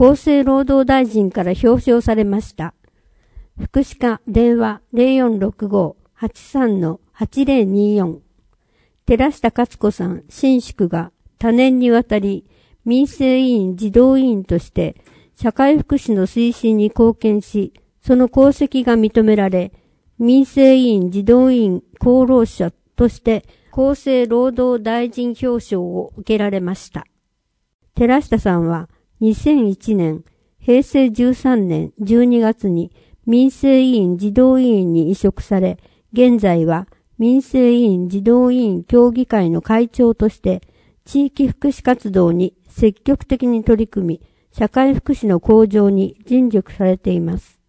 厚生労働大臣から表彰されました。福祉課電話 0465-83-8024 寺下勝子さん、新宿が多年にわたり民生委員児童委員として社会福祉の推進に貢献し、その功績が認められ、民生委員児童委員功労者として厚生労働大臣表彰を受けられました。寺下さんは2001年、平成13年12月に民生委員児童委員に委嘱され、現在は民生委員児童委員協議会の会長として地域福祉活動に積極的に取り組み、社会福祉の向上に尽力されています。